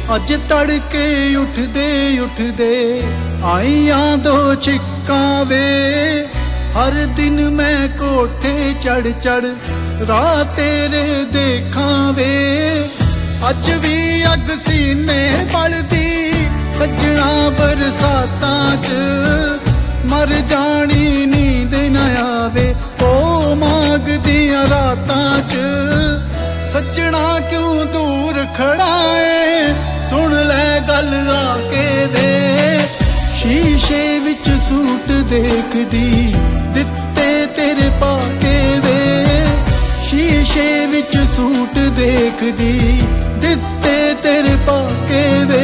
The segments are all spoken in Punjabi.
ਅੱਜ ਤੜਕੇ ਉੱਠਦੇ ਆਈਆਂ ਦੋ ਚਿੱਕਾਂ ਵੇ। ਹਰ ਦਿਨ ਮੈਂ ਕੋਠੇ ਚੜ ਰਾਹ ਤੇਰੇ ਦੇਖਾਂ ਵੇ। ਅੱਜ ਵੀ ਅੱਗ ਸੀਨੇ ਬਲਦੀ ਸੱਜਣਾ ਬਰਸਾਤਾਂ 'ਚ। ਮਰ ਜਾਣੀ ਨੀਂਦ ਨਾ ਆਵੇ ਉਹ ਮਾਂਗਦੀਆਂ ਰਾਤਾਂ 'ਚ। ਸੱਜਣਾ ਕਿਉਂ ਦੂਰ ਖੜਾ ਏ ਸੁਣ ਲੈ ਗੱਲ ਆ ਕੇ ਵੇ। ਸ਼ੀਸ਼ੇ ਵਿੱਚ ਸੂਟ ਦੇਖਦੀ ਦਿੱਤੇ ਤੇਰੇ ਪਾ ਕੇ ਵੇ। ਸ਼ੀਸ਼ੇ ਵਿੱਚ ਸੂਟ ਦੇਖਦੀ ਦਿੱਤੇ ਤੇਰੇ ਪਾ ਕੇ ਵੇ।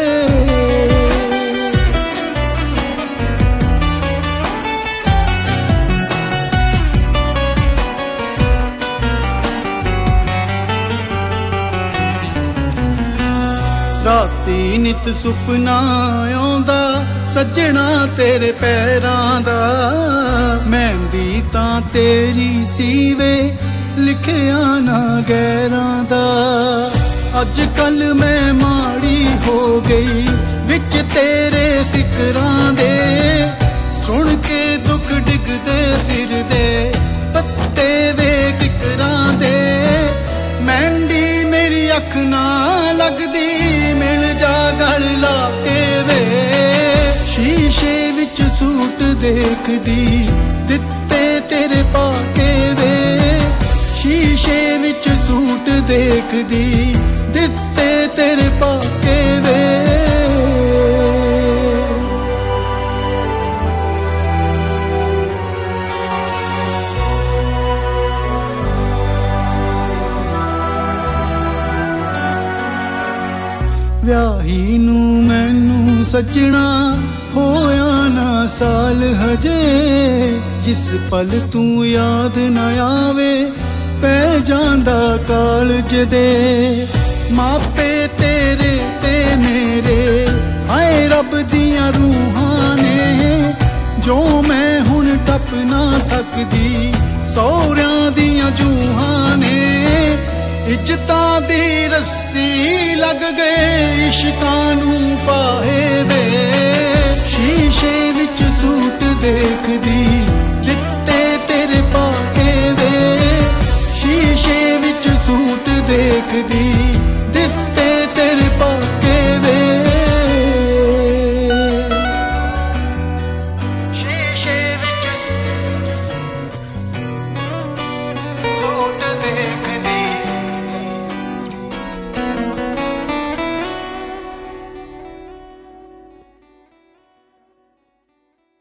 ਰਾਤੀ ਨਿਤ ਸੁਪਨਾ ਆਉਂਦਾ ਸੱਜਣਾ ਤੇਰੇ ਪੈਰਾਂ ਦਾ। ਮਹਿੰਦੀ ਤਾਂ ਤੇਰੀ ਸੀ ਵੇ ਲਿਖਿਆ ਨਾ ਗੈਰਾਂ ਦਾ। ਅੱਜ ਕੱਲ ਮੈਂ ਮਾੜੀ ਹੋ ਗਈ ਵਿੱਚ ਤੇਰੇ ਫਿਕਰਾਂ ਦੇ। ਸੁਣ ਕੇ ਦੁੱਖ ਡਿੱਗਦੇ ਫਿਰਦੇ ਪੱਤੇ ਵੇ ਕਿਕਰਾਂ ਦੇ। ਮਹਿੰਦੀ ਮੇਰੀ ਅੱਖ ਨਾ ਲੱਗਦੀ ਮਿਲ ਜਾ ਗਲ ਲਾ ਕੇ ਵੇ। ਸ਼ੀਸ਼ੇ ਵਿੱਚ ਸੂਟ ਦੇਖਦੀ ਦਿੱਤੇ ਤੇਰੇ ਪਾ ਕੇ ਵੇ। ਸ਼ੀਸ਼ੇ ਵਿੱਚ ਸੂਟ ਦੇਖਦੀ ਦਿੱਤੇ ਤੇਰੇ ਪਾ ਕੇ ਵੇ। ਵਿਆਹੀ ਨੂੰ ਮੈਨੂੰ ਸੱਜਣਾ ਹੋਇਆ ਨਾ ਸਾਲ ਹਜੇ। ਜਿਸ ਪਲ ਤੂੰ ਯਾਦ ਨਾ ਆਵੇ ਪੈ ਜਾਂਦਾ ਕਾਲਜ ਦੇ। ਮਾਪੇ ਤੇਰੇ ਤੇ ਮੇਰੇ ਹਾਏ ਰੱਬ ਦੀਆਂ ਰੂਹਾਂ ਨੇ। ਜੋ ਮੈਂ ਹੁਣ ਟੱਪ ਨਾ ਸਕਦੀ ਸਹੁਰਿਆਂ ਦੀਆਂ ਜੂਹਾਂ ਨੇ। ਇੱਜ਼ਤਾਂ ਦੀ ਰੱਸੀ ਲੱਗ ਗਏ ਇਸ਼ਕਾਂ ਨੂੰ ਫਾਹੇ ਵੇ। ਸ਼ੀਸ਼ੇ ਵਿੱਚ ਸੂਟ ਦੇਖਦੀ ਦਿੱਤੇ ਤੇਰੇ ਪਾ ਕੇ ਵੇ। ਸ਼ੀਸ਼ੇ ਵਿੱਚ ਸੂਟ ਦੇਖਦੀ ਦਿੱਤੇ ਤੇਰੇ ਪਾ ਕੇ ਵੇ। ਸ਼ੀਸ਼ੇ ਵਿੱਚ ਸੂਟ ਦੇਖਦੀ